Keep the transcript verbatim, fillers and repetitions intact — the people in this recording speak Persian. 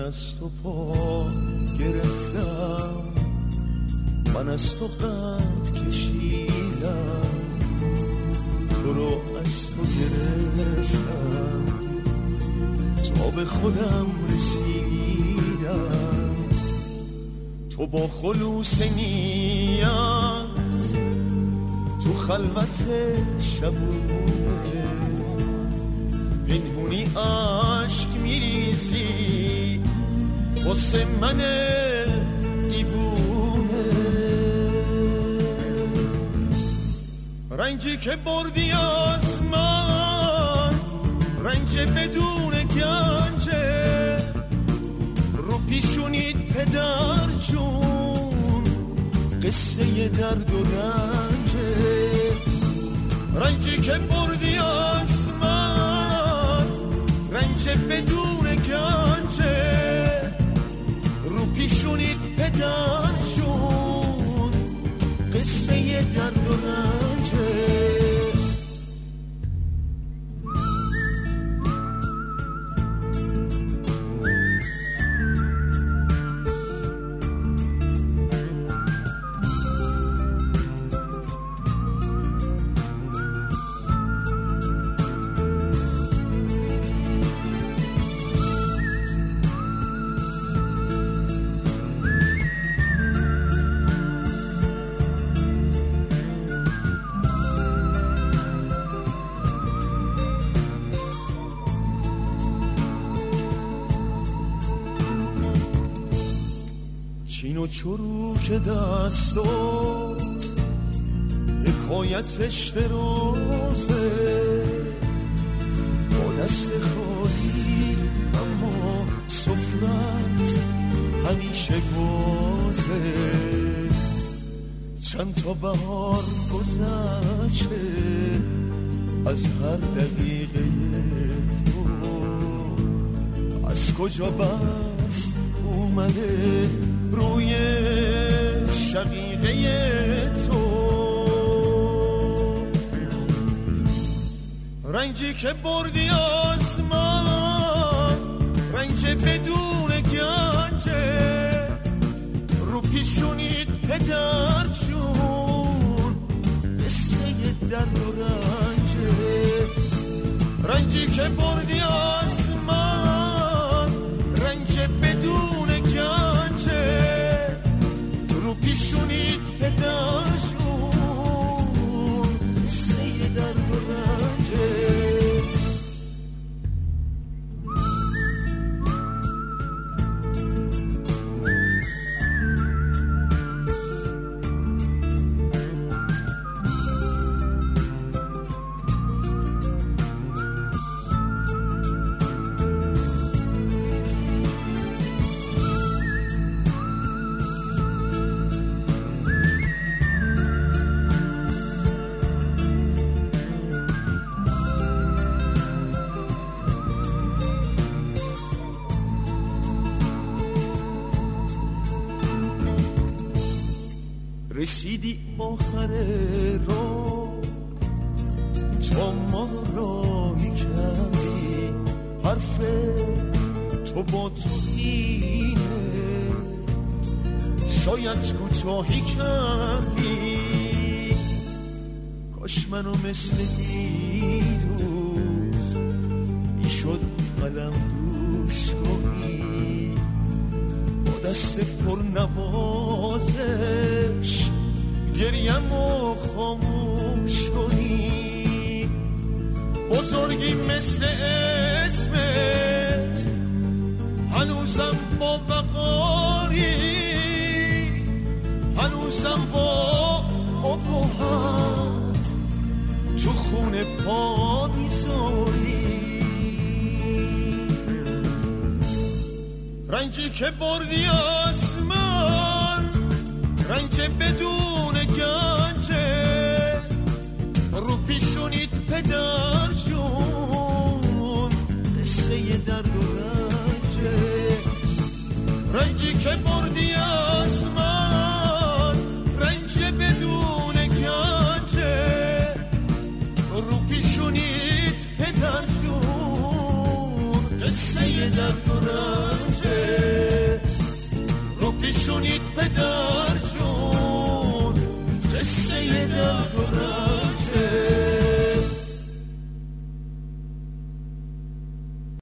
از تو پا گرفتم، من از تو قد کشیدم، تو رو از تو گرفتم تا به خودم رسیدم. تو با خلوص نیت تو خلوت شبونه پنهونی عشق میریزی واسه من دیوونه. رنجی که بردی از من رنج بدون گنجه، رو پیشونید پدر جون قصه درد و رنجه. رنجی که بردی از من رنج بدون گنجه، رو پیشونید پدر جون قصه درد و رنجه. چین و چروک دستات حکایتش درازه، با دست خالی اما سفرت همیشه بازه. چند تا بهار گذشته از هر دقیقه تو، از کجا برف اومده روی شقیقه تو. رنجی که بردی از من رنج بدون گنجه، رو پیشونید پدر جون قصه درد و رنجه. رنجی که بردی از من رنج بدون گنجه، رو پیشونید پدر جون قصه درد و رنجه. رسیدی آخر رو تا ما راهی کردی، حرف تو با تو اینه شاید کوتاهی کردی. کاش منو مثل دیروز میشد قلم دوش کنی، با دست پر نوازش گریم و خاموش کنی. بزرگی مثل اسمت هنوزم با بقاری، هنوزم با ابهت تو خونه پا میذاری. رنجی که بردی از من رنج بدون گنجه، رو پیشونید پدر جون قصه درد و رنجه. رنجی که بردی از من رنج بدون گنجه، رو پیشونید پدر جون قصه درد و رنجه. پدر